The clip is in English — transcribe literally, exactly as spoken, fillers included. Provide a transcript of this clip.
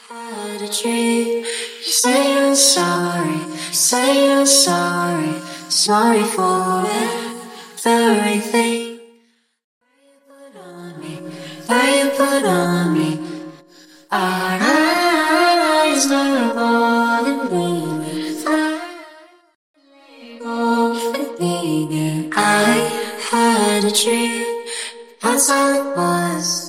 Had a dream. You say you're sorry, say you're sorry, sorry for everything that you put on me. Our eyes are more than leaving. I had a dream, that's all it was.